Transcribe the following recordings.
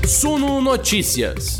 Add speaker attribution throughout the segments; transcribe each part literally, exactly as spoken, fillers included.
Speaker 1: Suno Notícias.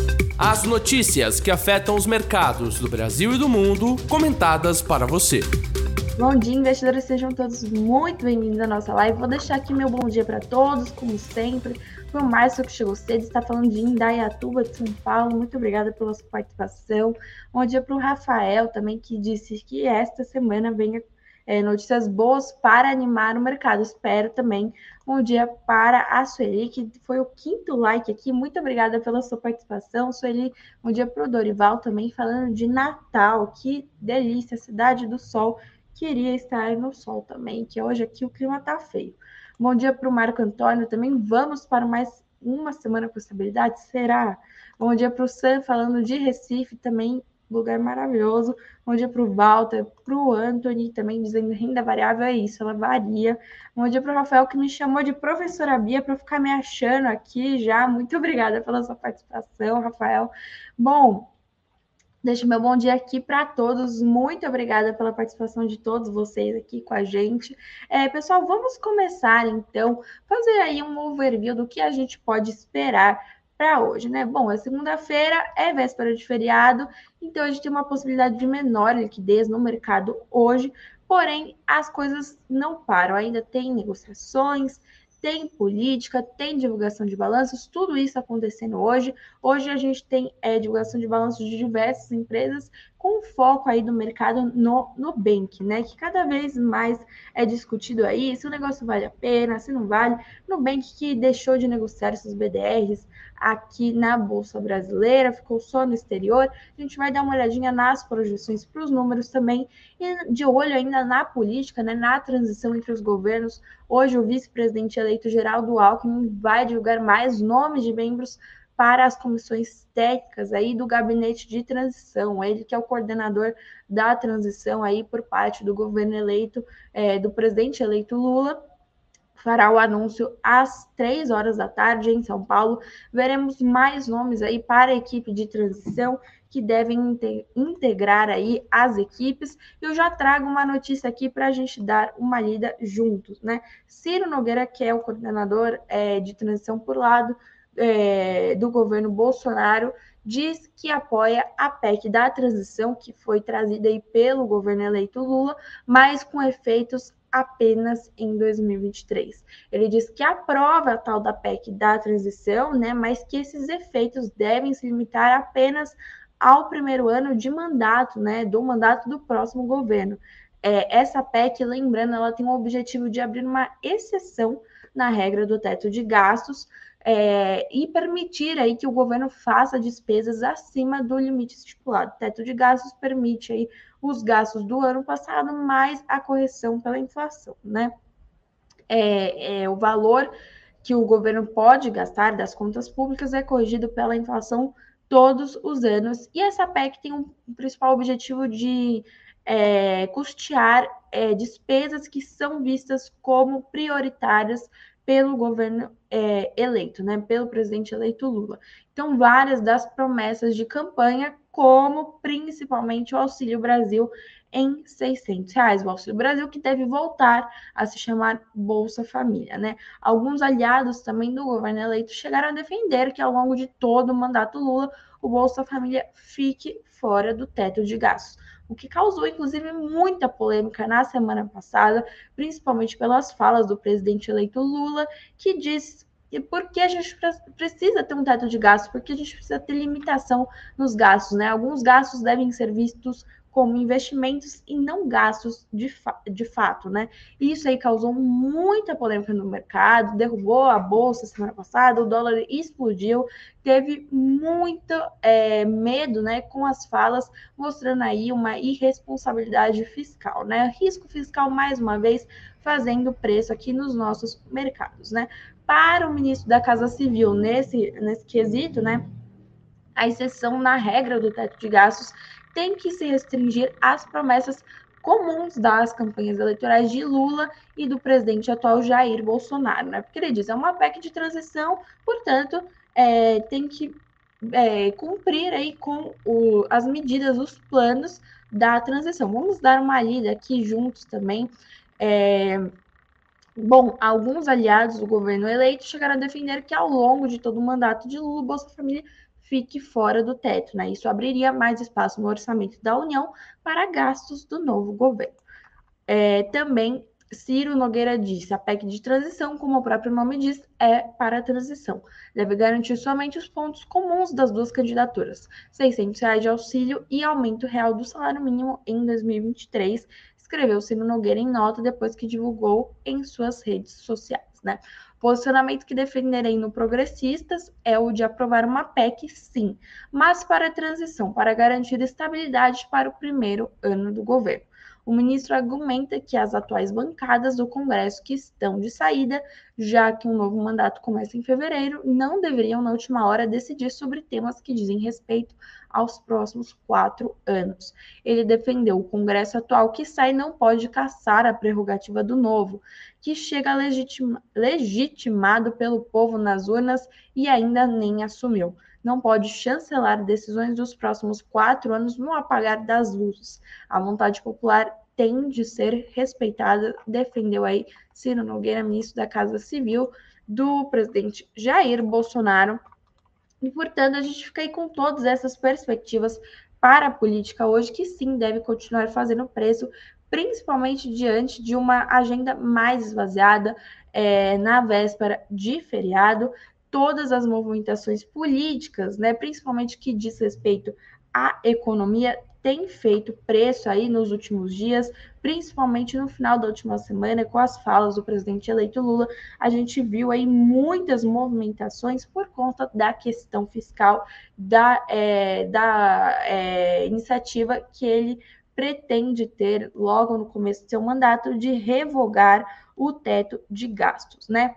Speaker 1: As notícias que afetam os mercados do Brasil e do mundo, comentadas para você.
Speaker 2: Bom dia, investidores, sejam todos muito bem-vindos à nossa live. Vou deixar aqui meu bom dia para todos, como sempre. Para o Márcio, que chegou cedo, está falando de Indaiatuba, de São Paulo. Muito obrigada pela sua participação. Bom dia para o Rafael também, que disse que esta semana venha é, notícias boas para animar o mercado. Espero também. Bom dia para a Sueli, que foi o quinto like aqui. Muito obrigada pela sua participação, Sueli. Bom dia para o Dorival também, falando de Natal. Que delícia, Cidade do Sol. Queria estar no sol também, que hoje aqui o clima tá feio. Bom dia para o Marco Antônio também. Vamos para mais uma semana com estabilidade? Será? Bom dia para o Sam, falando de Recife também, lugar maravilhoso. Bom dia para o Walter, para o Anthony também, dizendo renda variável é isso, ela varia. Bom dia para o Rafael, que me chamou de professora Bia para ficar me achando aqui já. Muito obrigada pela sua participação, Rafael. Bom, deixo meu bom dia aqui para todos. Muito obrigada pela participação de todos vocês aqui com a gente. É, pessoal, vamos começar então, fazer aí um overview do que a gente pode esperar para hoje, né? Bom, é segunda-feira, é véspera de feriado, então a gente tem uma possibilidade de menor liquidez no mercado hoje, porém as coisas não param, ainda tem negociações, tem política, tem divulgação de balanços, tudo isso acontecendo hoje. Hoje a gente tem é, divulgação de balanços de diversas empresas com foco aí do mercado no Nubank, né? Que cada vez mais é discutido aí se o negócio vale a pena, se não vale. Nubank que deixou de negociar esses B D Rs aqui na Bolsa Brasileira, ficou só no exterior. A gente vai dar uma olhadinha nas projeções para os números também e de olho ainda na política, né? Na transição entre os governos. Hoje o vice-presidente eleito Geraldo Alckmin vai divulgar mais nomes de membros para as comissões técnicas aí do gabinete de transição, ele que é o coordenador da transição aí por parte do governo eleito, é, do presidente eleito Lula, fará o anúncio às três horas da tarde em São Paulo. Veremos mais nomes aí para a equipe de transição que devem integrar aí as equipes. Eu já trago uma notícia aqui para a gente dar uma lida juntos, né? Ciro Nogueira, que é o coordenador é, de transição por lado é, do governo Bolsonaro, diz que apoia a P E C da transição, que foi trazida aí pelo governo eleito Lula, mas com efeitos apenas em dois mil e vinte e três. Ele diz que aprova a tal da P E C da transição, né, mas que esses efeitos devem se limitar apenas ao primeiro ano de mandato, né, do mandato do próximo governo. É, essa P E C, lembrando, ela tem o objetivo de abrir uma exceção na regra do teto de gastos, É, e permitir aí que o governo faça despesas acima do limite estipulado. O teto de gastos permite aí os gastos do ano passado mais a correção pela inflação, né? É, é, o valor que o governo pode gastar das contas públicas é corrigido pela inflação todos os anos, e essa P E C tem um principal objetivo de é, custear é, despesas que são vistas como prioritárias pelo governo é, eleito, né, pelo presidente eleito Lula. Então, várias das promessas de campanha, como principalmente o Auxílio Brasil em seiscentos reais, o Auxílio Brasil que deve voltar a se chamar Bolsa Família, né? Alguns aliados também do governo eleito chegaram a defender que ao longo de todo o mandato Lula, o Bolsa Família fique fora do teto de gastos, o que causou, inclusive, muita polêmica na semana passada, principalmente pelas falas do presidente eleito Lula, que diz que por que a gente precisa ter um teto de gastos, porque a gente precisa ter limitação nos gastos, né? Alguns gastos devem ser vistos como investimentos e não gastos de, fa de fato, né? Isso aí causou muita polêmica no mercado, derrubou a bolsa semana passada, o dólar explodiu, teve muito é, medo, né, com as falas, mostrando aí uma irresponsabilidade fiscal, né? Risco fiscal, mais uma vez, fazendo preço aqui nos nossos mercados, né? Para o ministro da Casa Civil, nesse, nesse quesito, né, a exceção na regra do teto de gastos tem que se restringir às promessas comuns das campanhas eleitorais de Lula e do presidente atual Jair Bolsonaro, né? Porque ele diz, é uma P E C de transição, portanto, é, tem que é, cumprir aí com o, as medidas, os planos da transição. Vamos dar uma lida aqui juntos também, é, Bom, alguns aliados do governo eleito chegaram a defender que ao longo de todo o mandato de Lula, o Bolsa Família fique fora do teto, né? Isso abriria mais espaço no orçamento da União para gastos do novo governo. É, também, Ciro Nogueira disse, a P E C de transição, como o próprio nome diz, é para a transição. Deve garantir somente os pontos comuns das duas candidaturas, seiscentos reais de auxílio e aumento real do salário mínimo em dois mil e vinte e três, escreveu Ciro Nogueira em nota depois que divulgou em suas redes sociais, né? O posicionamento que defenderei no Progressistas é o de aprovar uma P E C, sim, mas para a transição, para garantir estabilidade para o primeiro ano do governo. O ministro argumenta que as atuais bancadas do Congresso que estão de saída, já que um novo mandato começa em fevereiro, não deveriam, na última hora, decidir sobre temas que dizem respeito aos próximos quatro anos. Ele defendeu o Congresso atual que sai não pode caçar a prerrogativa do novo, que chega legitima, legitimado pelo povo nas urnas e ainda nem assumiu. Não pode chancelar decisões dos próximos quatro anos no apagar das luzes. A vontade popular tem de ser respeitada, defendeu aí Ciro Nogueira, ministro da Casa Civil do presidente Jair Bolsonaro. E, portanto, a gente fica aí com todas essas perspectivas para a política hoje, que sim, deve continuar fazendo preço, principalmente diante de uma agenda mais esvaziada, é, na véspera de feriado, todas as movimentações políticas, né, principalmente que diz respeito à economia, tem feito preço aí nos últimos dias, principalmente no final da última semana, com as falas do presidente eleito Lula, a gente viu aí muitas movimentações por conta da questão fiscal, da, é, da é, iniciativa que ele pretende ter logo no começo do seu mandato de revogar o teto de gastos, né?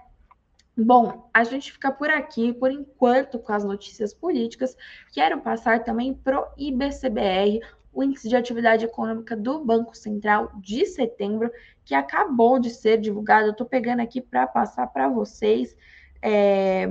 Speaker 2: Bom, a gente fica por aqui, por enquanto, com as notícias políticas. Quero passar também para o I B C B R, o Índice de Atividade Econômica do Banco Central de setembro, que acabou de ser divulgado. Eu estou pegando aqui para passar para vocês. É...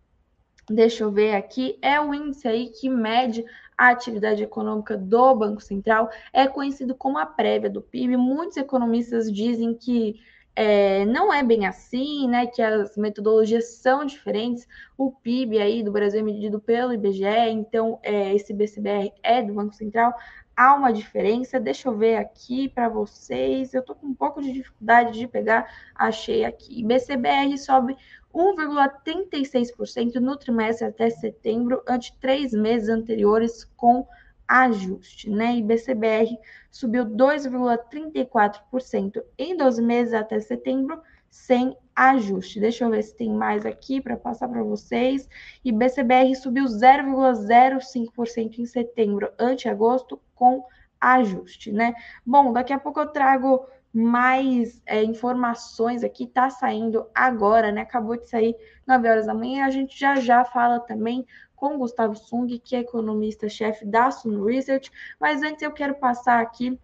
Speaker 2: Deixa eu ver aqui. É o índice aí que mede a atividade econômica do Banco Central. É conhecido como a prévia do P I B. Muitos economistas dizem que é, não é bem assim, né? Que as metodologias são diferentes. O P I B aí do Brasil é medido pelo I B G E, então é, esse B C B R é do Banco Central. Há uma diferença. Deixa eu ver aqui para vocês. Eu estou com um pouco de dificuldade de pegar. Achei aqui. B C B R sobe um vírgula trinta e seis por cento no trimestre até setembro, ante três meses anteriores com ajuste, né? E B C B R subiu dois vírgula trinta e quatro por cento em doze meses até setembro, sem ajuste. Deixa eu ver se tem mais aqui para passar para vocês. E B C B R subiu zero vírgula zero cinco por cento em setembro, ante agosto, com ajuste, né? Bom, daqui a pouco eu trago mais é, informações aqui, tá saindo agora, né? Acabou de sair nove horas da manhã. A gente já já fala também com Gustavo Sung, que é economista-chefe da Sun Research. Mas antes eu quero passar aqui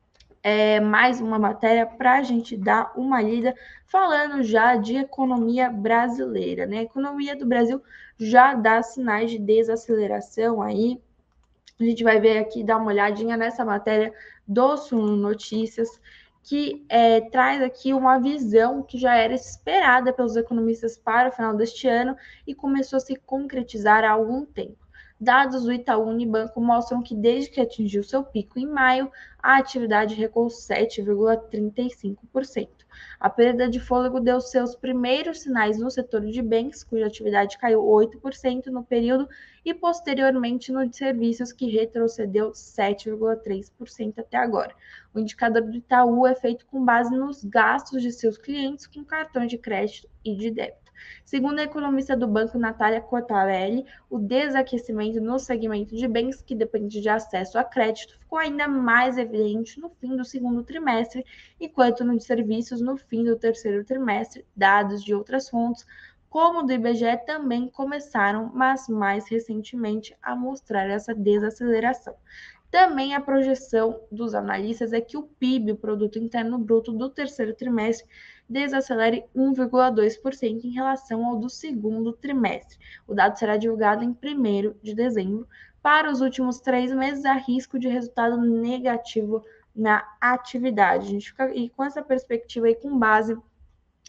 Speaker 2: é, mais uma matéria para a gente dar uma lida, falando já de economia brasileira, né? A economia do Brasil já dá sinais de desaceleração aí. A gente vai ver aqui, dar uma olhadinha nessa matéria do Suno Notícias, que é, traz aqui uma visão que já era esperada pelos economistas para o final deste ano e começou a se concretizar há algum tempo. Dados do Itaú Unibanco mostram que desde que atingiu seu pico em maio, a atividade recuou sete vírgula trinta e cinco por cento. A perda de fôlego deu seus primeiros sinais no setor de bens, cuja atividade caiu oito por cento no período, e posteriormente no de serviços, que retrocedeu sete vírgula três por cento até agora. O indicador do Itaú é feito com base nos gastos de seus clientes com cartões de crédito e de débito. Segundo a economista do banco, Natália Cortarelli, o desaquecimento no segmento de bens, que depende de acesso a crédito, ficou ainda mais evidente no fim do segundo trimestre, enquanto no de serviços no fim do terceiro trimestre. Dados de outras fontes, como o do I B G E, também começaram, mas mais recentemente, a mostrar essa desaceleração. Também a projeção dos analistas é que o P I B, o Produto Interno Bruto, do terceiro trimestre, desacelere um vírgula dois por cento em relação ao do segundo trimestre. O dado será divulgado em primeiro de dezembro. Para os últimos três meses, há risco de resultado negativo na atividade. A gente fica aí com essa perspectiva aí, com base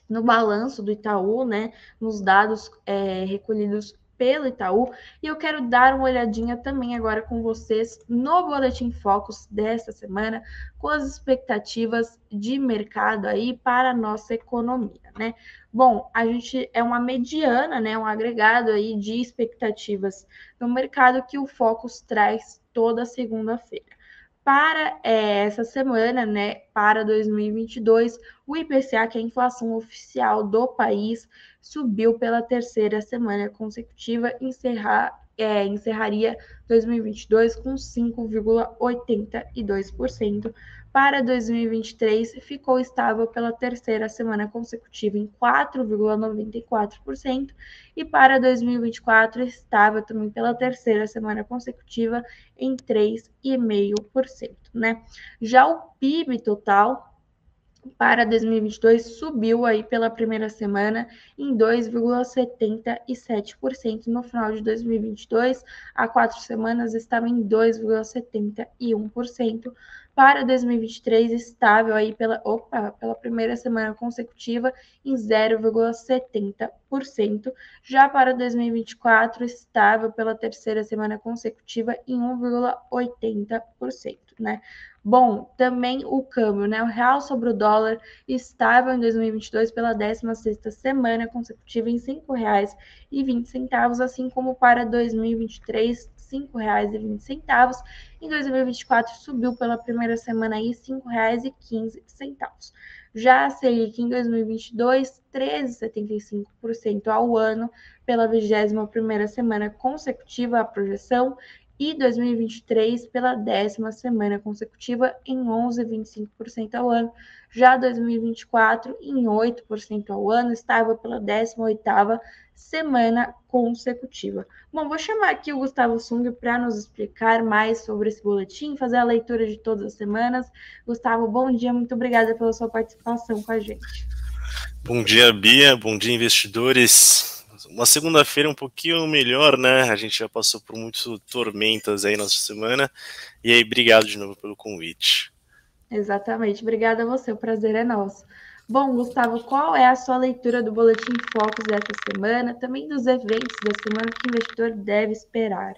Speaker 2: no balanço do Itaú, né, nos dados é, recolhidos pelo Itaú, e eu quero dar uma olhadinha também agora com vocês no Boletim Focus desta semana, com as expectativas de mercado aí para a nossa economia, né? Bom, a gente é uma mediana, né, um agregado aí de expectativas no mercado que o Focus traz toda segunda-feira. Para é, essa semana, né, para dois mil e vinte e dois, o I P C A, que é a inflação oficial do país, subiu pela terceira semana consecutiva, encerrar, é, encerraria dois mil e vinte e dois com cinco vírgula oitenta e dois por cento. Para dois mil e vinte e três, ficou estável pela terceira semana consecutiva em quatro vírgula noventa e quatro por cento e para dois mil e vinte e quatro, estável também pela terceira semana consecutiva em três vírgula cinco por cento, né? Já o P I B total para dois mil e vinte e dois subiu aí pela primeira semana em dois vírgula setenta e sete por cento. No final de dois mil e vinte e dois, há quatro semanas, estava em dois vírgula setenta e um por cento. Para dois mil e vinte e três, estável aí pela, opa, pela primeira semana consecutiva em zero vírgula setenta por cento. Já para dois mil e vinte e quatro, estável pela terceira semana consecutiva em um vírgula oitenta por cento, né? Bom, também o câmbio, né? O real sobre o dólar estável em dois mil e vinte e dois pela décima sexta semana consecutiva em cinco reais e vinte centavos, assim como para dois mil e vinte e três, cinco reais e vinte centavos. Em dois mil e vinte e quatro subiu pela primeira semana aí cinco reais e quinze centavos. Já a Selic em dois mil e vinte e dois, treze vírgula setenta e cinco por cento ao ano pela vigésima primeira semana consecutiva a projeção, e dois mil e vinte e três pela décima semana consecutiva em onze vírgula vinte e cinco por cento ao ano. Já dois mil e vinte e quatro em oito por cento ao ano, estável pela décima oitava semana consecutiva. Bom, vou chamar aqui o Gustavo Sung para nos explicar mais sobre esse boletim, fazer a leitura de todas as semanas. Gustavo, bom dia, muito obrigada pela sua participação com a gente.
Speaker 3: Bom dia, Bia, bom dia, investidores. Uma segunda-feira um pouquinho melhor, né? A gente já passou por muitas tormentas aí nessa semana. E aí, obrigado de novo pelo convite.
Speaker 2: Exatamente, obrigada a você, o prazer é nosso. Bom, Gustavo, qual é a sua leitura do Boletim Focus dessa semana, também dos eventos da semana que o investidor deve esperar?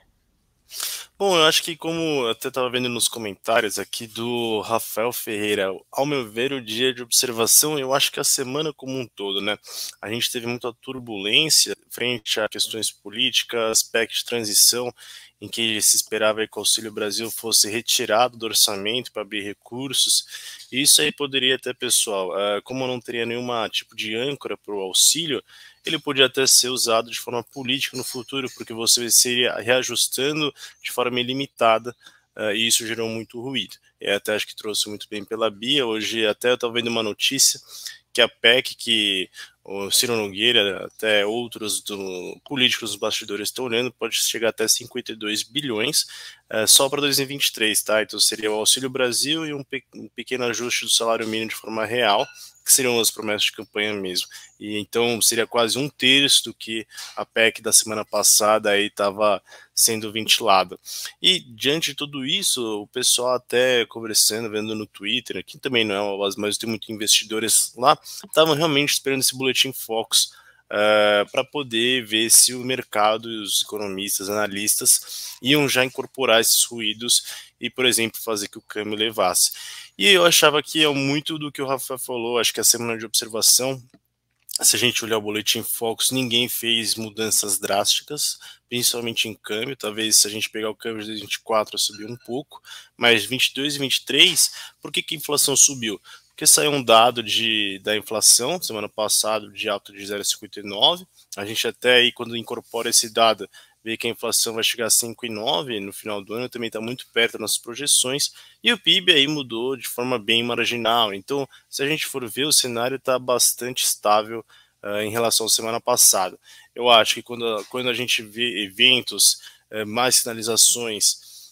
Speaker 3: Bom, eu acho que, como eu até estava vendo nos comentários aqui do Rafael Ferreira, ao meu ver, o dia de observação, eu acho que a semana como um todo, né? A gente teve muita turbulência frente a questões políticas, P E C de transição, em que se esperava que o Auxílio Brasil fosse retirado do orçamento para abrir recursos. E isso aí poderia até, pessoal, como não teria nenhum tipo de âncora para o auxílio, ele podia até ser usado de forma política no futuro, porque você seria reajustando de forma ilimitada, uh, e isso gerou muito ruído. Eu até acho que trouxe muito bem pela Bia. Hoje até eu estava vendo uma notícia que a P E C, que o Ciro Nogueira, até outros do, políticos dos bastidores estão olhando, pode chegar até cinquenta e dois bilhões uh, só para dois mil e vinte e três, tá? Então seria o Auxílio Brasil e um, pe um pequeno ajuste do salário mínimo de forma real, que seriam as promessas de campanha mesmo. E então seria quase um terço do que a P E C da semana passada aí estava sendo ventilada. E diante de tudo isso, o pessoal até conversando, vendo no Twitter, aqui também não é uma base, mas tem muitos investidores lá, estavam realmente esperando esse boletim Focus uh, para poder ver se o mercado e os economistas, analistas iam já incorporar esses ruídos e, por exemplo, fazer que o câmbio levasse. E eu achava que é muito do que o Rafael falou, acho que a semana de observação, se a gente olhar o boletim Focus, ninguém fez mudanças drásticas, principalmente em câmbio. Talvez se a gente pegar o câmbio de dois mil e vinte e quatro subiu um pouco, mas vinte e dois e vinte e três, por que que a inflação subiu? Porque saiu um dado de, da inflação, semana passada, de alta de zero vírgula cinquenta e nove, a gente até aí, quando incorpora esse dado, vê que a inflação vai chegar a cinco vírgula nove no final do ano, também está muito perto das nossas projeções, e o P I B aí mudou de forma bem marginal. Então, se a gente for ver, o cenário está bastante estável uh, em relação à semana passada. Eu acho que quando, quando a gente vê eventos, uh, mais sinalizações,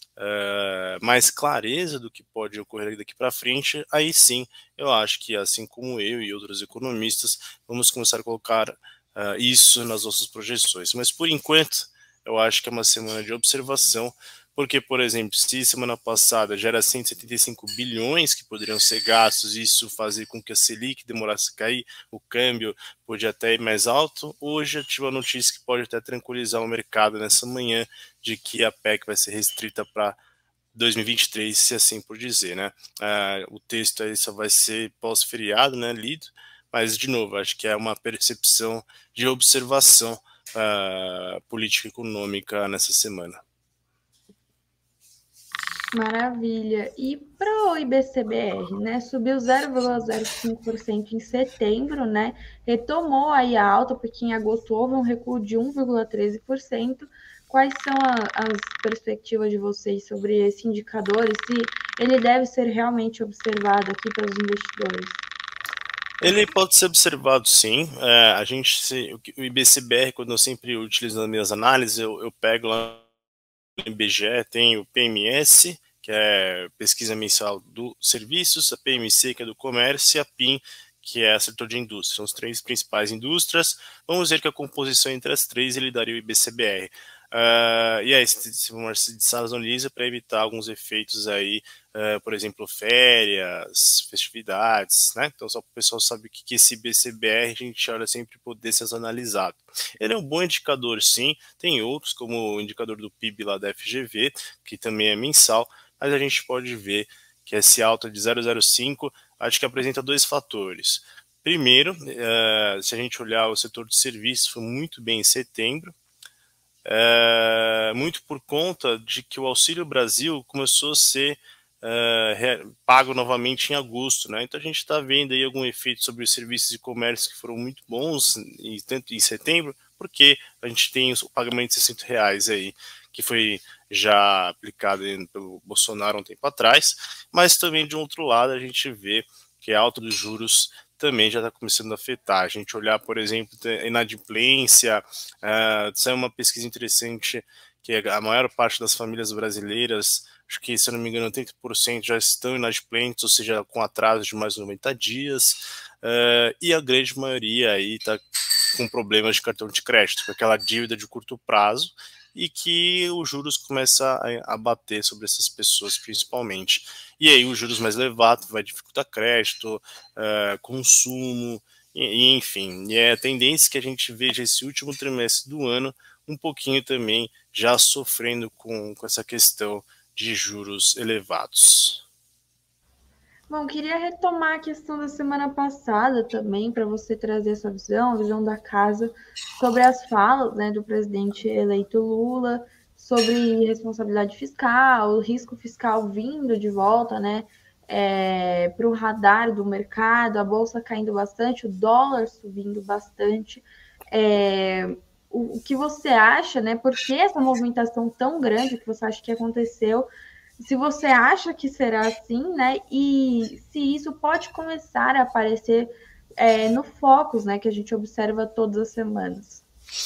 Speaker 3: uh, mais clareza do que pode ocorrer daqui para frente, aí sim, eu acho que assim como eu e outros economistas, vamos começar a colocar uh, isso nas nossas projeções. Mas por enquanto, eu acho que é uma semana de observação, porque, por exemplo, se semana passada já era cento e setenta e cinco bilhões que poderiam ser gastos, isso fazer com que a Selic demorasse a cair, o câmbio podia até ir mais alto, hoje eu tive a notícia que pode até tranquilizar o mercado nessa manhã de que a P E C vai ser restrita para dois mil e vinte e três, se assim por dizer, né? Ah, o texto aí só vai ser pós-feriado, né, lido, mas, de novo, acho que é uma percepção de observação uh, política-econômica nessa semana.
Speaker 2: Maravilha. E para o I B C B R, né? Subiu zero vírgula zero cinco por cento em setembro, né? Retomou aí a alta, porque em agosto houve um recuo de um vírgula treze por cento. Quais são a, as perspectivas de vocês sobre esse indicador e se ele deve ser realmente observado aqui pelos investidores?
Speaker 3: Ele pode ser observado, sim. É, a gente, se, o I B C B R, quando eu sempre utilizo nas minhas análises, eu, eu pego lá no I B G E, tem o P M S, que é pesquisa mensal do serviços, a P M C, que é do comércio, e a P I M, que é o setor de indústria. São as três principais indústrias. Vamos ver que a composição entre as três ele daria o I B C B R. Uh, e aí, se, se desazonaliza para evitar alguns efeitos aí, uh, por exemplo, férias, festividades, né? Então, só para o pessoal saber o que, que esse I B C B R, a gente olha sempre poder ser analisado. Ele é um bom indicador, sim. Tem outros, como o indicador do P I B lá da F G V, que também é mensal, mas a gente pode ver que esse alta de zero vírgula zero cinco, acho que apresenta dois fatores. Primeiro, uh, se a gente olhar o setor de serviços, foi muito bem em setembro, É, muito por conta de que o Auxílio Brasil começou a ser é, pago novamente em agosto, né? Então a gente está vendo aí algum efeito sobre os serviços de comércio que foram muito bons em, tanto em setembro, porque a gente tem o pagamento de sessenta reais aí, que foi já aplicado pelo Bolsonaro um tempo atrás, mas também de outro lado a gente vê que a alta dos juros também já está começando a afetar. A gente olhar, por exemplo, a inadimplência, uh, saiu uma pesquisa interessante que a maior parte das famílias brasileiras, acho que, se eu não me engano, oitenta por cento já estão inadimplentes, ou seja, com atraso de mais de noventa dias, uh, e a grande maioria aí está com problemas de cartão de crédito, com aquela dívida de curto prazo, e que os juros começam a, a bater sobre essas pessoas principalmente. E aí os juros mais elevados vai dificultar crédito, uh, consumo, e, e enfim. E é a tendência que a gente veja esse último trimestre do ano um pouquinho também já sofrendo com, com essa questão de juros elevados.
Speaker 2: Bom, queria retomar a questão da semana passada também, para você trazer essa visão, a visão da casa, sobre as falas, né, do presidente eleito Lula, sobre responsabilidade fiscal, o risco fiscal vindo de volta, né, é, para o radar do mercado, a bolsa caindo bastante, o dólar subindo bastante. É, o, o que você acha, né, por que essa movimentação tão grande que você acha que aconteceu? Se você acha que será assim, né? E se isso pode começar a aparecer é, no Focus, né? Que a gente observa todas as semanas.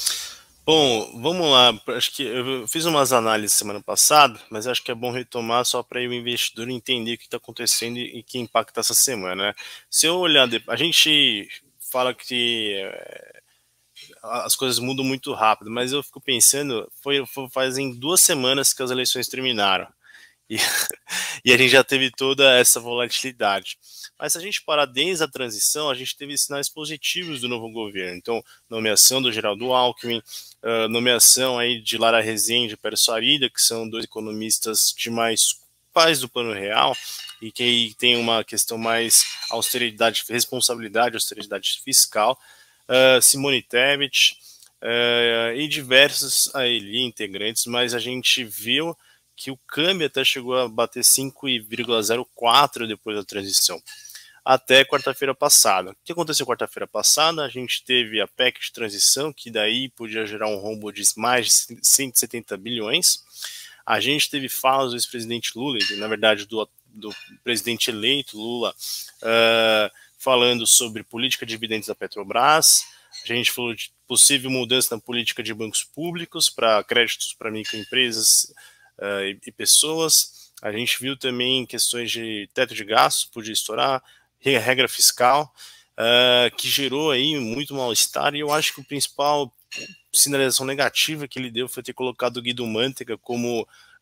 Speaker 3: Bom, vamos lá. Acho que eu fiz umas análises semana passada, mas acho que é bom retomar só para o investidor entender o que está acontecendo e que impacta essa semana, né? Se eu olhar, a gente fala que é, as coisas mudam muito rápido, mas eu fico pensando, foi, foi fazem duas semanas que as eleições terminaram. E, e a gente já teve toda essa volatilidade. Mas se a gente parar desde a transição, a gente teve sinais positivos do novo governo. Então, nomeação do Geraldo Alckmin, uh, nomeação aí de Lara Rezende e Pérez Arida, que são dois economistas de mais paz do plano real e que aí tem uma questão mais austeridade, responsabilidade, austeridade fiscal. Uh, Simone Tebet uh, e diversos aí integrantes, mas a gente viu que o câmbio até chegou a bater cinco vírgula zero quatro depois da transição, até quarta-feira passada. O que aconteceu quarta-feira passada? A gente teve a P E C de transição, que daí podia gerar um rombo de mais de cento e setenta bilhões. A gente teve falas do ex-presidente Lula, na verdade do, do presidente eleito Lula, uh, falando sobre política de dividendos da Petrobras. A gente falou de possível mudança na política de bancos públicos para créditos para microempresas Uh, e, e pessoas. A gente viu também questões de teto de gastos, podia estourar, regra fiscal, uh, que gerou aí muito mal-estar, e eu acho que o principal sinalização negativa que ele deu foi ter colocado o Guido Mantega como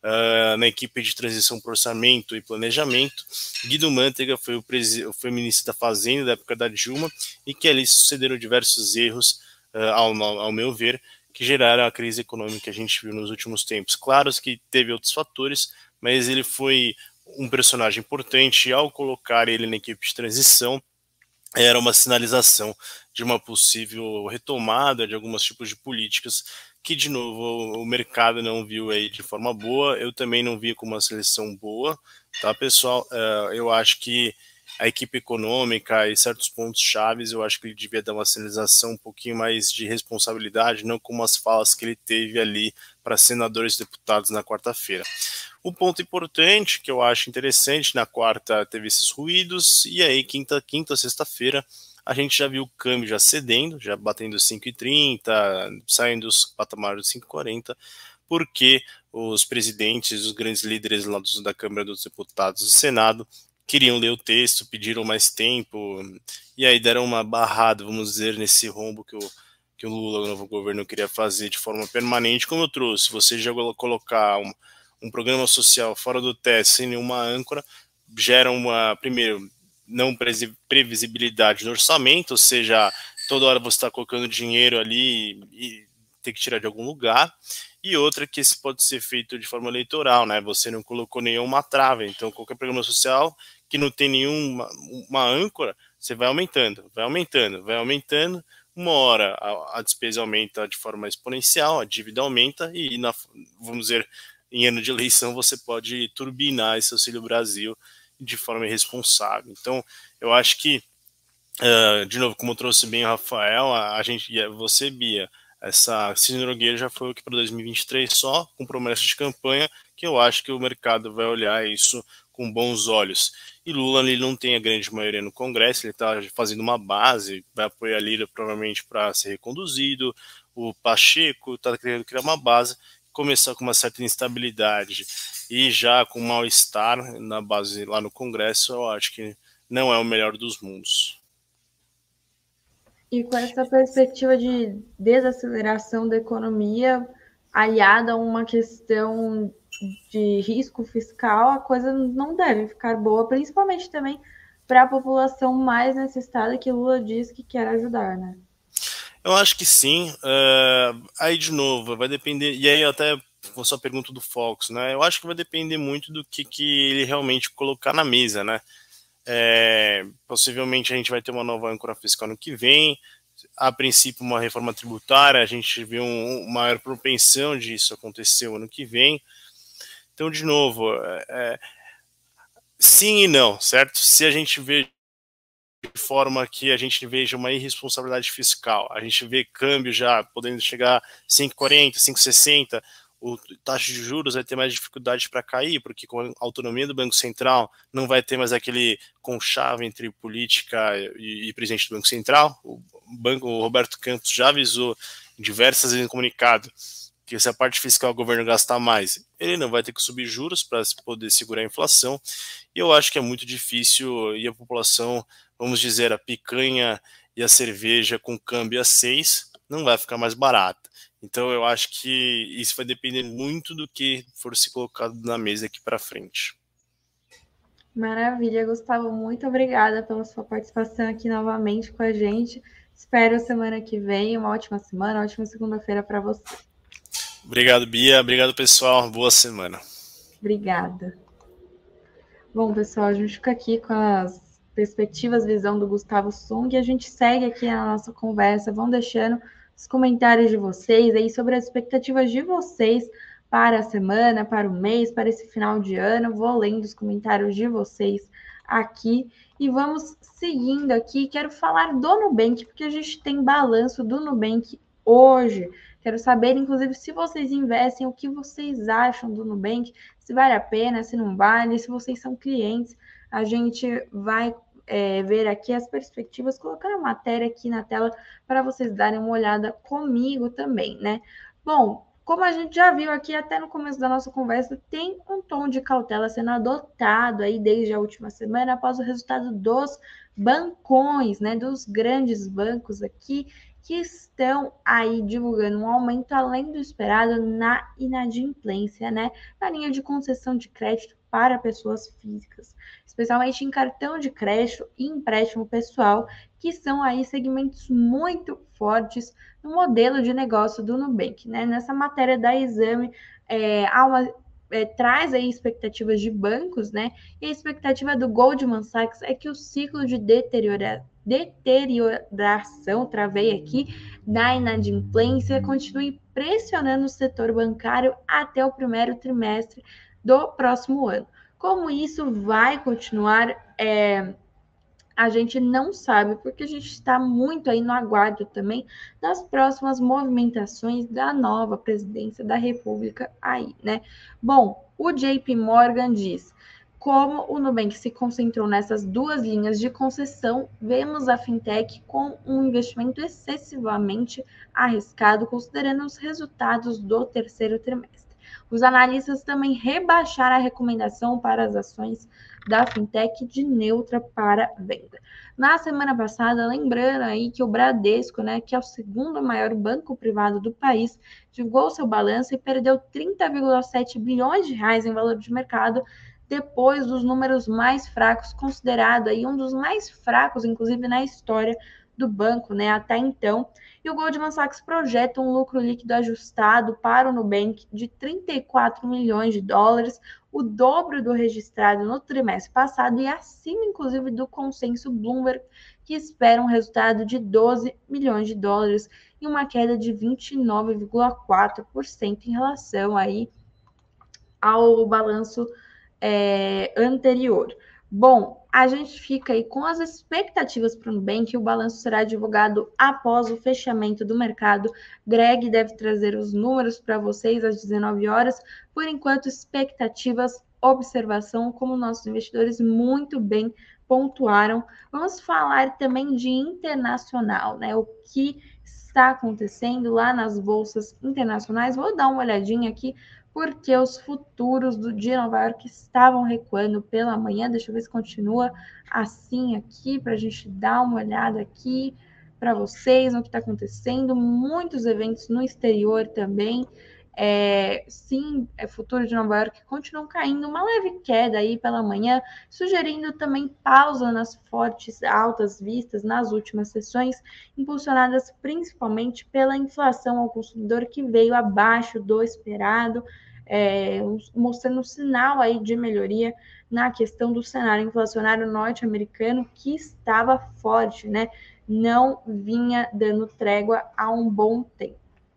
Speaker 3: uh, na equipe de transição por orçamento e planejamento. Guido Mantega foi o, foi o ministro da Fazenda da época da Dilma e que ali sucederam diversos erros, uh, ao, ao meu ver, que geraram a crise econômica que a gente viu nos últimos tempos. Claro que teve outros fatores, mas ele foi um personagem importante. Ao colocar ele na equipe de transição, era uma sinalização de uma possível retomada de alguns tipos de políticas que, de novo, o mercado não viu aí de forma boa. Eu também não vi como uma seleção boa, tá, pessoal? Uh, eu acho que a equipe econômica e certos pontos chaves, eu acho que ele devia dar uma sinalização um pouquinho mais de responsabilidade, não como as falas que ele teve ali para senadores e deputados na quarta-feira. O ponto importante, que eu acho interessante, na quarta teve esses ruídos, e aí quinta, quinta sexta-feira, a gente já viu o câmbio já cedendo, já batendo cinco e trinta, saindo dos patamares de cinco e quarenta, porque os presidentes, os grandes líderes lá do, da Câmara dos Deputados do Senado queriam ler o texto, pediram mais tempo, e aí deram uma barrada, vamos dizer, nesse rombo que o, que o Lula, o novo governo, queria fazer de forma permanente, como eu trouxe. Você já colocar um, um programa social fora do teto, sem nenhuma âncora, gera uma, primeiro, não previsibilidade do orçamento, ou seja, toda hora você está colocando dinheiro ali e tem que tirar de algum lugar, e outra que isso pode ser feito de forma eleitoral, né? Você não colocou nenhuma trava, então qualquer programa social que não tem nenhuma uma âncora, você vai aumentando, vai aumentando, vai aumentando, uma hora a, a despesa aumenta de forma exponencial, a dívida aumenta, e na, vamos dizer, em ano de eleição você pode turbinar esse Auxílio Brasil de forma irresponsável. Então, eu acho que, uh, de novo, como trouxe bem o Rafael, a, a gente, você, Bia, essa Cine Nogueira já foi aqui para dois mil e vinte e três só, com promessa de campanha, que eu acho que o mercado vai olhar isso com bons olhos. E Lula, ele não tem a grande maioria no Congresso, ele está fazendo uma base, vai apoiar a Lira provavelmente para ser reconduzido, o Pacheco está querendo criar uma base, começar com uma certa instabilidade e já com mal-estar na base lá no Congresso, eu acho que não é o melhor dos mundos.
Speaker 2: E com essa perspectiva de desaceleração da economia, aliada a uma questão de risco fiscal, a coisa não deve ficar boa, principalmente também para a população mais necessitada que Lula diz que quer ajudar, né?
Speaker 3: Eu acho que sim. Uh, aí, de novo, vai depender, e aí até com a sua pergunta do Fox, né? Eu acho que vai depender muito do que, que ele realmente colocar na mesa, né? É, possivelmente a gente vai ter uma nova âncora fiscal no que vem, a princípio uma reforma tributária, a gente vê um, uma maior propensão disso acontecer o ano que vem. Então, de novo, é, sim e não, certo? Se a gente vê de forma que a gente veja uma irresponsabilidade fiscal, a gente vê câmbio já podendo chegar a cinco e quarenta, cinco e sessenta, o taxa de juros vai ter mais dificuldade para cair, porque com a autonomia do Banco Central não vai ter mais aquele conchave entre política e, e presidente do Banco Central. O, banco, o Roberto Campos já avisou diversas vezes em comunicado que se a parte fiscal o governo gastar mais, ele não vai ter que subir juros para poder segurar a inflação, e eu acho que é muito difícil, e a população, vamos dizer, a picanha e a cerveja com câmbio a seis não vai ficar mais barata. Então eu acho que isso vai depender muito do que for se colocado na mesa aqui para frente.
Speaker 2: Maravilha, Gustavo, muito obrigada pela sua participação aqui novamente com a gente. Espero semana que vem, uma ótima semana, uma ótima segunda-feira para você.
Speaker 3: Obrigado, Bia. Obrigado, pessoal. Boa semana.
Speaker 2: Obrigada. Bom, pessoal, a gente fica aqui com as perspectivas, visão do Gustavo Sung, e a gente segue aqui na nossa conversa. Vão deixando os comentários de vocês aí sobre as expectativas de vocês para a semana, para o mês, para esse final de ano. Vou lendo os comentários de vocês aqui e vamos seguindo aqui. Quero falar do Nubank, porque a gente tem balanço do Nubank hoje. Quero saber, inclusive, se vocês investem, o que vocês acham do Nubank, se vale a pena, se não vale, se vocês são clientes. A gente vai é, ver aqui as perspectivas, colocar a matéria aqui na tela para vocês darem uma olhada comigo também, né? Bom, como a gente já viu aqui até no começo da nossa conversa, tem um tom de cautela sendo adotado aí desde a última semana após o resultado dos bancões, né, dos grandes bancos aqui, que estão aí divulgando um aumento além do esperado na inadimplência, né? Na linha de concessão de crédito para pessoas físicas, especialmente em cartão de crédito e empréstimo pessoal, que são aí segmentos muito fortes no modelo de negócio do Nubank, né? Nessa matéria da Exame, é, há uma É, traz aí expectativas de bancos, né? E a expectativa do Goldman Sachs é que o ciclo de deteriora, deterioração, travei aqui, da inadimplência continue pressionando o setor bancário até o primeiro trimestre do próximo ano. Como isso vai continuar, é, a gente não sabe, porque a gente está muito aí no aguardo também das próximas movimentações da nova presidência da República aí, né? Bom, o J P Morgan diz: como o Nubank se concentrou nessas duas linhas de concessão, vemos a fintech com um investimento excessivamente arriscado, considerando os resultados do terceiro trimestre. Os analistas também rebaixaram a recomendação para as ações da fintech de neutra para venda. Na semana passada, lembrando aí que o Bradesco, né, que é o segundo maior banco privado do país, divulgou seu balanço e perdeu trinta vírgula sete bilhões de reais em valor de mercado, depois dos números mais fracos, considerado aí um dos mais fracos, inclusive na história do banco, né, até então. E o Goldman Sachs projeta um lucro líquido ajustado para o Nubank de trinta e quatro milhões de dólares, o dobro do registrado no trimestre passado e acima, inclusive, do consenso Bloomberg, que espera um resultado de doze milhões de dólares e uma queda de vinte e nove vírgula quatro por cento em relação aí ao balanço é, anterior. Bom, a gente fica aí com as expectativas para o Nubank. O balanço será divulgado após o fechamento do mercado. Greg deve trazer os números para vocês às dezenove horas. Por enquanto, expectativas, observação, como nossos investidores muito bem pontuaram. Vamos falar também de internacional, né? O que está acontecendo lá nas bolsas internacionais. Vou dar uma olhadinha aqui, porque os futuros do dia Nova York estavam recuando pela manhã. Deixa eu ver se continua assim aqui, para a gente dar uma olhada aqui para vocês no que está acontecendo. Muitos eventos no exterior também. É, sim, é futuro de Nova York continuam caindo, uma leve queda aí pela manhã, sugerindo também pausa nas fortes altas vistas nas últimas sessões, impulsionadas principalmente pela inflação ao consumidor, que veio abaixo do esperado, é, mostrando um sinal aí de melhoria na questão do cenário inflacionário norte-americano, que estava forte, né? Não vinha dando trégua há um bom tempo.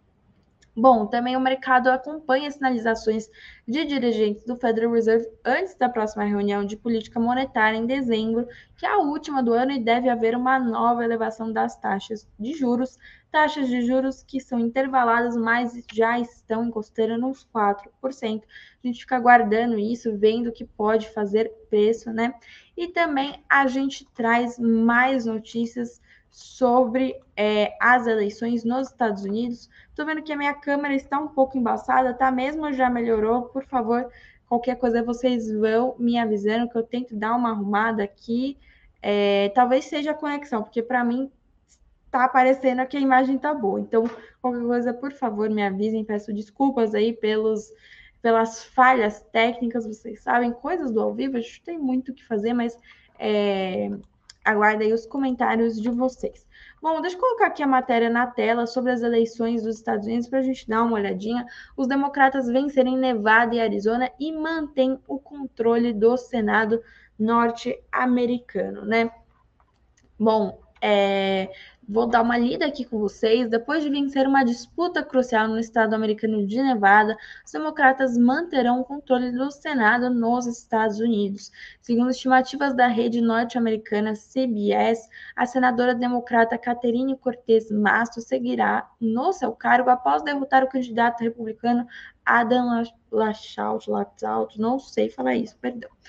Speaker 2: Bom, também o mercado acompanha sinalizações de dirigentes do Federal Reserve antes da próxima reunião de política monetária em dezembro, que é a última do ano, e deve haver uma nova elevação das taxas de juros, taxas de juros que são intervaladas, mas já estão encostando nos quatro por cento. A gente fica aguardando isso, vendo o que pode fazer preço, né? E também a gente traz mais notícias sobre é, as eleições nos Estados Unidos. Tô vendo que a minha câmera está um pouco embaçada, tá? Mesmo já melhorou, por favor, qualquer coisa vocês vão me avisando, que eu tento dar uma arrumada aqui. É, talvez seja a conexão, porque para mim tá aparecendo que a imagem tá boa. Então, qualquer coisa, por favor, me avisem. Peço desculpas aí pelos, pelas falhas técnicas, vocês sabem, coisas do ao vivo, a gente tem muito o que fazer, mas é, aguardo aí os comentários de vocês. Bom, deixa eu colocar aqui a matéria na tela sobre as eleições dos Estados Unidos para a gente dar uma olhadinha. Os democratas venceram em Nevada e Arizona e mantêm o controle do Senado norte-americano, né? Bom, é, vou dar uma lida aqui com vocês. Depois de vencer uma disputa crucial no estado americano de Nevada, os democratas manterão o controle do Senado nos Estados Unidos. Segundo estimativas da rede norte-americana C B S, a senadora democrata Catherine Cortez Masto seguirá no seu cargo após derrotar o candidato republicano Adam Laxalt, Laxalt, não sei falar isso, perdão.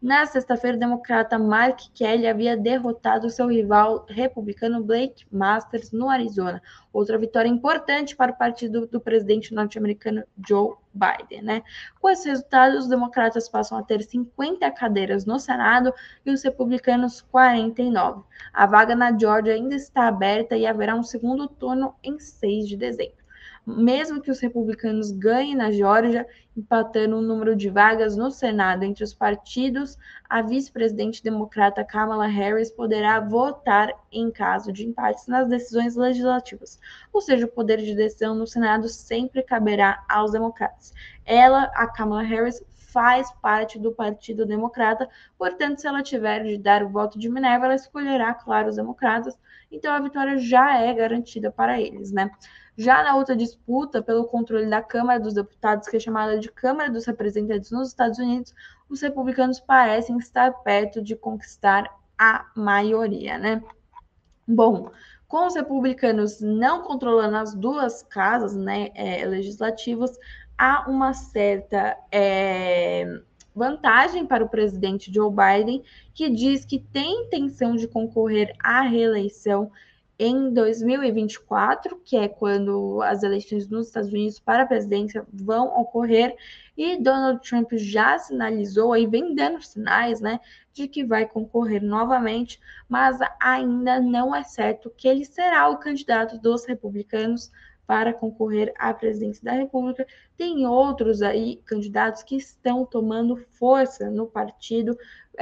Speaker 2: Na sexta-feira, o democrata Mark Kelly havia derrotado seu rival republicano Blake Masters no Arizona. Outra vitória importante para o partido do presidente norte-americano Joe Biden, né? Com esses resultados, os democratas passam a ter cinquenta cadeiras no Senado e os republicanos quarenta e nove. A vaga na Geórgia ainda está aberta e haverá um segundo turno em seis de dezembro. Mesmo que os republicanos ganhem na Geórgia, empatando o número de vagas no Senado entre os partidos, a vice-presidente democrata Kamala Harris poderá votar em caso de empates nas decisões legislativas. Ou seja, o poder de decisão no Senado sempre caberá aos democratas. Ela, a Kamala Harris, faz parte do Partido Democrata, portanto, se ela tiver de dar o voto de Minerva, ela escolherá, claro, os democratas, então a vitória já é garantida para eles, né? Já na outra disputa pelo controle da Câmara dos Deputados, que é chamada de Câmara dos Representantes nos Estados Unidos, os republicanos parecem estar perto de conquistar a maioria, né? Bom, com os republicanos não controlando as duas casas, né, é, legislativas, há uma certa é, vantagem para o presidente Joe Biden, que diz que tem intenção de concorrer à reeleição em dois mil e vinte e quatro, que é quando as eleições nos Estados Unidos para a presidência vão ocorrer, e Donald Trump já sinalizou, aí vem dando sinais, né, de que vai concorrer novamente, mas ainda não é certo que ele será o candidato dos republicanos para concorrer à presidência da República. Tem outros aí candidatos que estão tomando força no partido,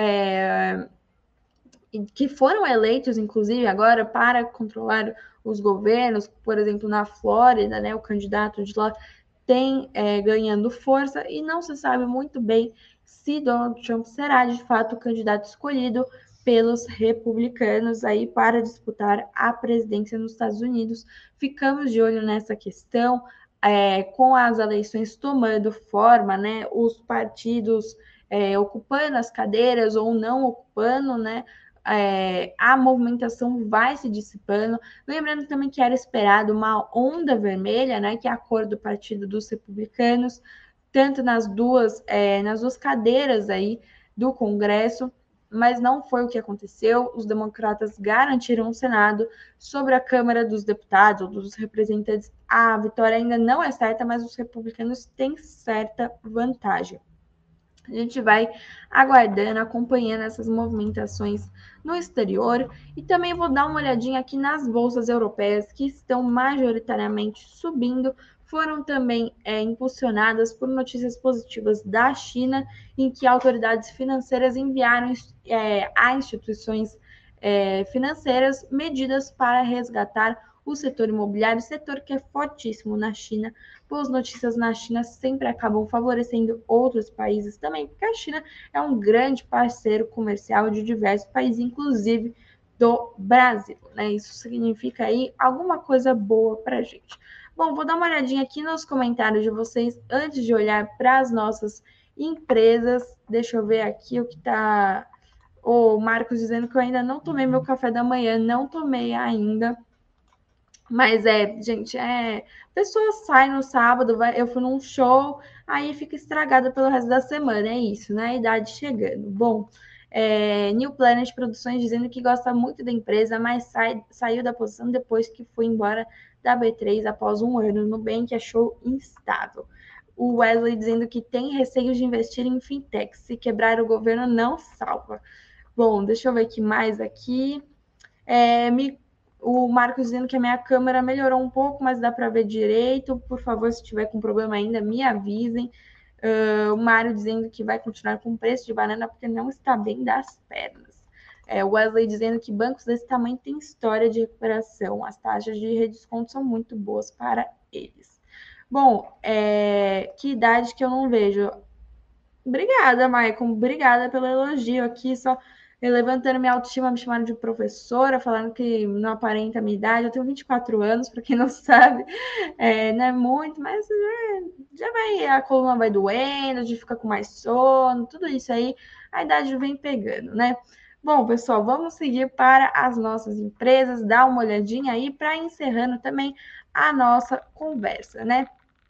Speaker 2: é, que foram eleitos, inclusive, agora para controlar os governos, por exemplo, na Flórida, né, o candidato de lá tem é, ganhando força e não se sabe muito bem se Donald Trump será, de fato, o candidato escolhido pelos republicanos aí para disputar a presidência nos Estados Unidos. Ficamos de olho nessa questão, é, com as eleições tomando forma, né, os partidos é, ocupando as cadeiras ou não ocupando, né, É, a movimentação vai se dissipando. Lembrando também que era esperado uma onda vermelha, né, que é a cor do Partido dos Republicanos, tanto nas duas, é, nas duas cadeiras aí do Congresso, mas não foi o que aconteceu. Os democratas garantiram o Senado. Sobre a Câmara dos Deputados ou dos Representantes, a vitória ainda não é certa, mas os republicanos têm certa vantagem. A gente vai aguardando, acompanhando essas movimentações no exterior e também vou dar uma olhadinha aqui nas bolsas europeias que estão majoritariamente subindo. Foram também é, impulsionadas por notícias positivas da China, em que autoridades financeiras enviaram é, a instituições é, financeiras medidas para resgatar o setor imobiliário, setor que é fortíssimo na China. Boas notícias na China sempre acabam favorecendo outros países também, porque a China é um grande parceiro comercial de diversos países, inclusive do Brasil, né? Isso significa aí alguma coisa boa para a gente. Bom, vou dar uma olhadinha aqui nos comentários de vocês antes de olhar para as nossas empresas. Deixa eu ver aqui o que está. O Marcos dizendo que eu ainda não tomei meu café da manhã, não tomei ainda. Mas é, gente, é. A pessoa sai no sábado, vai, eu fui num show, aí fica estragada pelo resto da semana. É isso, né? A idade chegando. Bom, é, New Planet Produções dizendo que gosta muito da empresa, mas sai, saiu da posição depois que foi embora da B três após um ano. Nubank achou instável. O Wesley dizendo que tem receio de investir em fintech. Se quebrar o governo, não salva. Bom, deixa eu ver aqui mais aqui. É, me O Marcos dizendo que a minha câmera melhorou um pouco, mas dá para ver direito. Por favor, se tiver com problema ainda, me avisem. Uh, o Mário dizendo que vai continuar com o preço de banana porque não está bem das pernas. É, o Wesley dizendo que bancos desse tamanho têm história de recuperação. As taxas de redesconto são muito boas para eles. Bom, é, que idade que eu não vejo? Obrigada, Maicon. Obrigada pelo elogio aqui. Só levantando minha autoestima, me chamando de professora, falando que não aparenta a minha idade. Eu tenho vinte e quatro anos, para quem não sabe, é, não é muito, mas já, já vai, a coluna vai doendo, a gente fica com mais sono, tudo isso aí, a idade vem pegando, né? Bom, pessoal, vamos seguir para as nossas empresas, dar uma olhadinha aí para encerrando também a nossa conversa, né?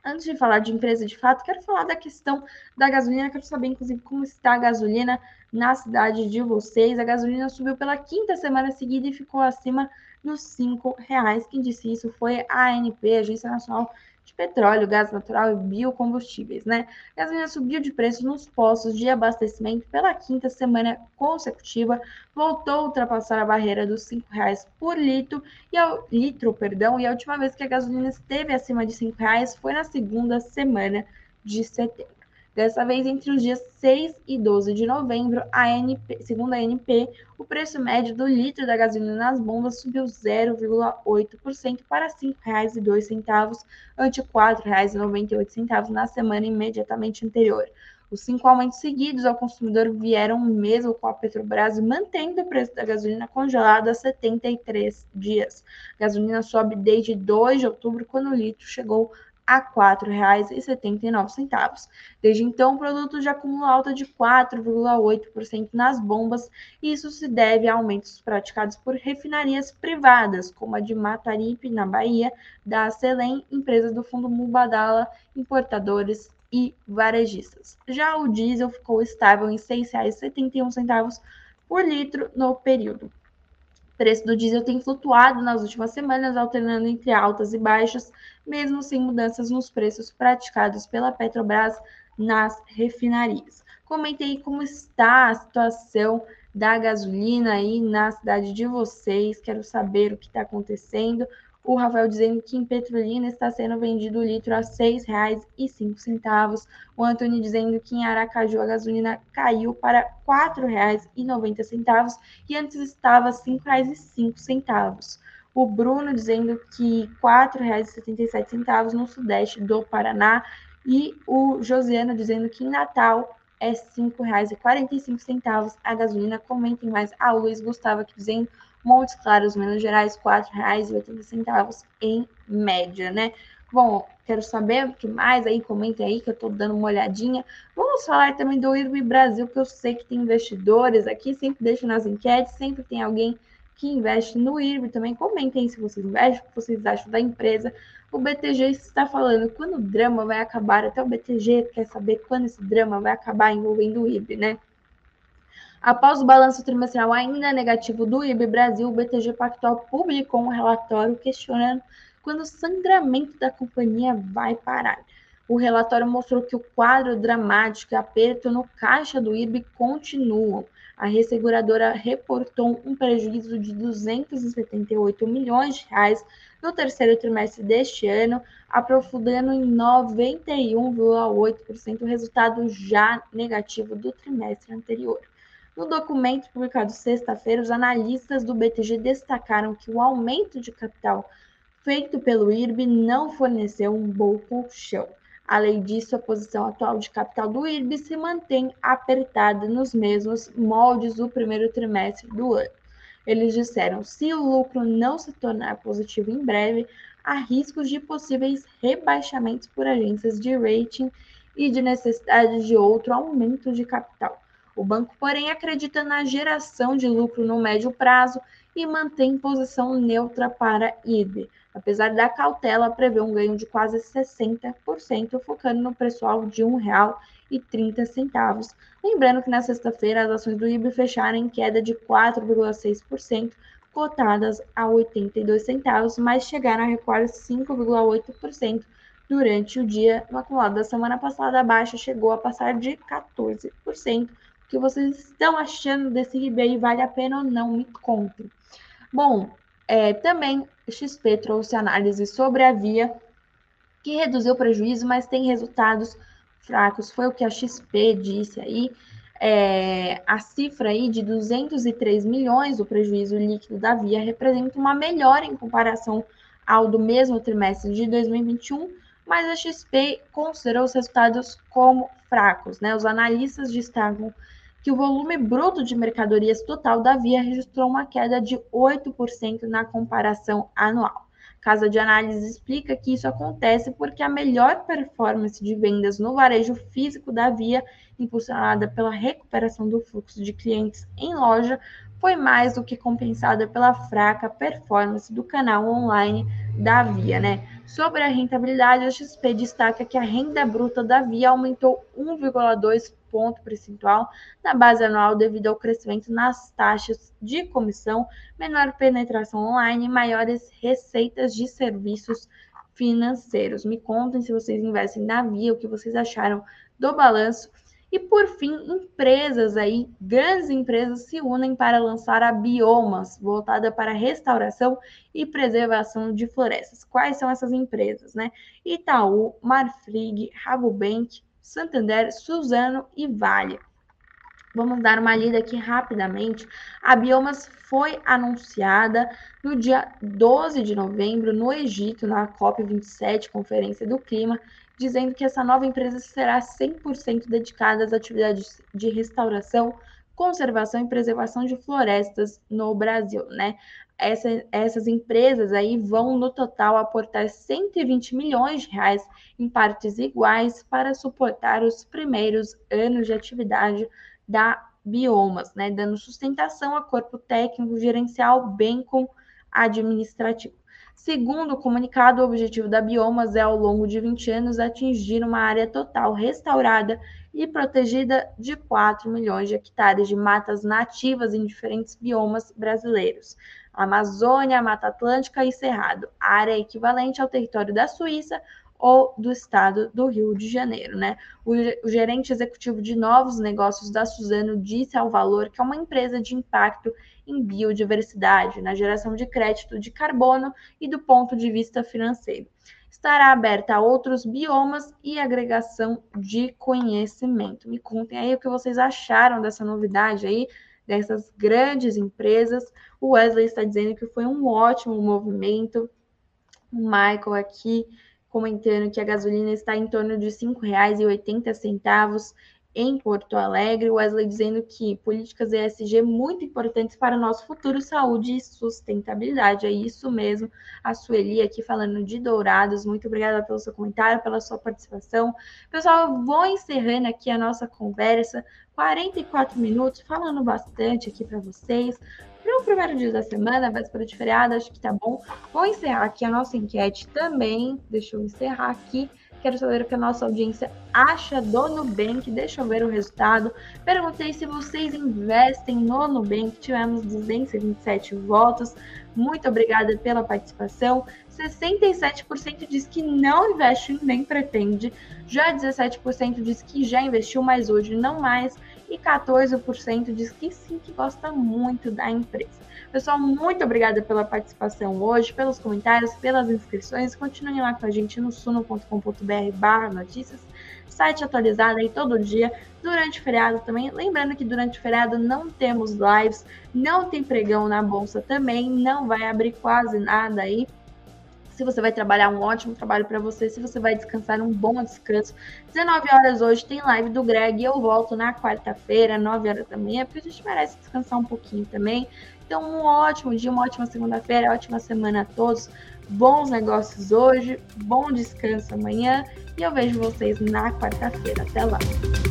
Speaker 2: Antes de falar de empresa de fato, quero falar da questão da gasolina. Quero saber, inclusive, como está a gasolina na cidade de vocês. A gasolina subiu pela quinta semana seguida e ficou acima dos cinco reais. Quem disse isso foi a ANP, Agência Nacional de Petróleo, Gás Natural e Biocombustíveis, né? A gasolina subiu de preço nos postos de abastecimento pela quinta semana consecutiva, voltou a ultrapassar a barreira dos cinco reais por litro, e ao, litro, perdão, e a última vez que a gasolina esteve acima de cinco reais foi na segunda semana de setembro. Dessa vez, entre os dias seis e doze de novembro, a ANP, segundo a A N P, o preço médio do litro da gasolina nas bombas subiu zero vírgula oito por cento para cinco reais e dois centavos, ante quatro reais e noventa e oito centavos na semana imediatamente anterior. Os cinco aumentos seguidos ao consumidor vieram mesmo com a Petrobras mantendo o preço da gasolina congelado há setenta e três dias. A gasolina sobe desde dois de outubro, quando o litro chegou a quatro reais e setenta e nove centavos. Desde então, o produto já acumula alta de quatro vírgula oito por cento nas bombas, e isso se deve a aumentos praticados por refinarias privadas, como a de Mataripe, na Bahia, da Selem, empresas do Fundo Mubadala, importadores e varejistas. Já o diesel ficou estável em seis reais e setenta e um centavos por litro no período. O preço do diesel tem flutuado nas últimas semanas, alternando entre altas e baixas, mesmo sem mudanças nos preços praticados pela Petrobras nas refinarias. Comentei como está a situação da gasolina aí na cidade de vocês, quero saber o que está acontecendo. O Rafael dizendo que em Petrolina está sendo vendido o litro a seis reais e cinco centavos. O Antônio dizendo que em Aracaju a gasolina caiu para quatro reais e noventa centavos e antes estava cinco reais e cinco centavos. O Bruno dizendo que quatro reais e setenta e sete centavos no sudeste do Paraná. E o Josiano dizendo que em Natal é cinco reais e quarenta e cinco centavos a gasolina. Comentem mais. A Luiz Gustavo aqui dizendo Montes Claros, Minas Gerais, quatro reais e oitenta centavos em média, né? Bom, quero saber o que mais aí, comentem aí que eu tô dando uma olhadinha. Vamos falar também do I R B Brasil, que eu sei que tem investidores aqui, sempre deixo nas enquetes, sempre tem alguém que investe no I R B também. Comentem se vocês investem, o que vocês acham da empresa. O B T G está falando quando o drama vai acabar, até o B T G quer saber quando esse drama vai acabar envolvendo o I R B, né? Após o balanço trimestral ainda negativo do I R B Brasil, o B T G Pactual publicou um relatório questionando quando o sangramento da companhia vai parar. O relatório mostrou que o quadro dramático e aperto no caixa do I R B continuam. A resseguradora reportou um prejuízo de duzentos e setenta e oito milhões de reais no terceiro trimestre deste ano, aprofundando em noventa e um vírgula oito por cento o resultado já negativo do trimestre anterior. No documento publicado sexta-feira, os analistas do B T G destacaram que o aumento de capital feito pelo I R B não forneceu um bom colchão. Além disso, a posição atual de capital do I R B se mantém apertada nos mesmos moldes do primeiro trimestre do ano. Eles disseram: se o lucro não se tornar positivo em breve, há riscos de possíveis rebaixamentos por agências de rating e de necessidade de outro aumento de capital. O banco, porém, acredita na geração de lucro no médio prazo e mantém posição neutra para I R B. Apesar da cautela, prevê um ganho de quase sessenta por cento, focando no preço-alvo de um real e trinta centavos. Lembrando que na sexta-feira as ações do I R B fecharam em queda de quatro vírgula seis por cento, cotadas a oitenta e dois centavos, mas chegaram a recuar cinco vírgula oito por cento durante o dia. No acumulado da semana passada, a baixa chegou a passar de quatorze por cento. O que vocês estão achando desse I R B aí? Vale a pena ou não? Me contem. Bom, é, também X P trouxe análise sobre a Via, que reduziu o prejuízo, mas tem resultados fracos. Foi o que a X P disse aí. É, a cifra aí de duzentos e três milhões do prejuízo líquido da Via representa uma melhora em comparação ao do mesmo trimestre de dois mil e vinte e um, mas a X P considerou os resultados como fracos, né? Os analistas destacam que o volume bruto de mercadorias total da Via registrou uma queda de oito por cento na comparação anual. A casa de análise explica que isso acontece porque a melhor performance de vendas no varejo físico da Via, impulsionada pela recuperação do fluxo de clientes em loja, foi mais do que compensada pela fraca performance do canal online da Via, né? Sobre a rentabilidade, a X P destaca que a renda bruta da Via aumentou um vírgula dois ponto percentual na base anual devido ao crescimento nas taxas de comissão, menor penetração online e maiores receitas de serviços financeiros. Me contem se vocês investem na Via, o que vocês acharam do balanço. E por fim, empresas aí, grandes empresas se unem para lançar a Biomas, voltada para restauração e preservação de florestas. Quais são essas empresas, né? Itaú, Marfrig, Rabobank, Santander, Suzano e Vale. Vamos dar uma lida aqui rapidamente. A Biomas foi anunciada no dia doze de novembro no Egito, na COP vinte e sete, Conferência do Clima, dizendo que essa nova empresa será cem por cento dedicada às atividades de restauração, conservação e preservação de florestas no Brasil, né? Essa, essas empresas aí vão, no total, aportar cento e vinte milhões de reais em partes iguais para suportar os primeiros anos de atividade da Biomas, né? Dando sustentação a corpo técnico, gerencial, bem como administrativo. Segundo o comunicado, o objetivo da Biomas é, ao longo de vinte anos, atingir uma área total restaurada e protegida de quatro milhões de hectares de matas nativas em diferentes biomas brasileiros: Amazônia, Mata Atlântica e Cerrado, área equivalente ao território da Suíça ou do estado do Rio de Janeiro, né? O, o gerente executivo de novos negócios da Suzano disse ao Valor que é uma empresa de impacto em biodiversidade, na geração de crédito de carbono e do ponto de vista financeiro. Estará aberta a outros biomas e agregação de conhecimento. Me contem aí o que vocês acharam dessa novidade aí, dessas grandes empresas. O Wesley está dizendo que foi um ótimo movimento. O Michael aqui comentando que a gasolina está em torno de cinco reais e oitenta centavos em Porto Alegre. O Wesley dizendo que políticas E S G muito importantes para o nosso futuro, saúde e sustentabilidade. É isso mesmo. A Sueli aqui falando de Dourados. Muito obrigada pelo seu comentário, pela sua participação. Pessoal, eu vou encerrando aqui a nossa conversa. quarenta e quatro minutos, falando bastante aqui para vocês. Para o primeiro dia da semana, véspera de feriado, acho que tá bom. Vou encerrar aqui a nossa enquete também. Deixa eu encerrar aqui. Quero saber o que a nossa audiência acha do Nubank. Deixa eu ver o resultado. Perguntei se vocês investem no Nubank. Tivemos duzentos e vinte e sete votos. Muito obrigada pela participação. sessenta e sete por cento diz que não investe nem pretende. Já dezessete por cento diz que já investiu, mas hoje não mais. E quatorze por cento diz que sim, que gosta muito da empresa. Pessoal, muito obrigada pela participação hoje, pelos comentários, pelas inscrições. Continuem lá com a gente no suno ponto com ponto br barra notícias. Site atualizado aí todo dia, durante o feriado também. Lembrando que durante o feriado não temos lives, não tem pregão na bolsa também, não vai abrir quase nada aí. Se você vai trabalhar, um ótimo trabalho para você. Se você vai descansar, um bom descanso. dezenove horas hoje tem live do Greg. Eu volto na quarta-feira, nove horas da manhã, porque a gente merece descansar um pouquinho também. Então, um ótimo dia, uma ótima segunda-feira, ótima semana a todos. Bons negócios hoje, bom descanso amanhã. E eu vejo vocês na quarta-feira. Até lá.